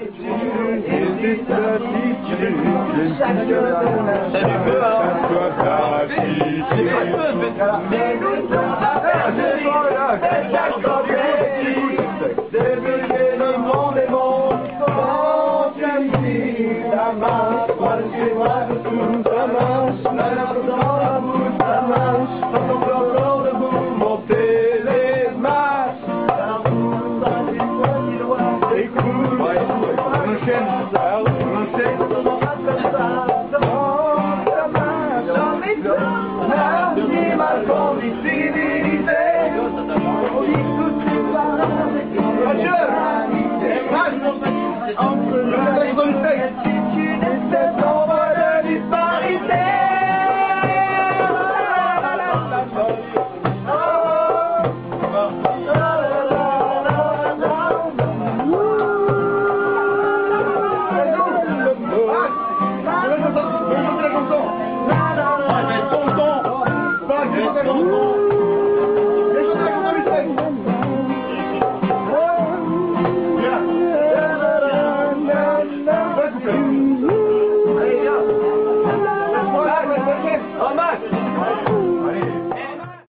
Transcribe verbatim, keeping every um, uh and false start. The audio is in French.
Hésite l'attitude, salut peu alors. Mais nous sommes à faire c'est chaque côté, des bébés de monde et monde, quand tu as mis la main, toi le suivras de toute ta main, la lave dans la bouche, ta main, quand on peut encore debout monter les masses, la boue, la vie, toi qui dois, écoute, prochaine,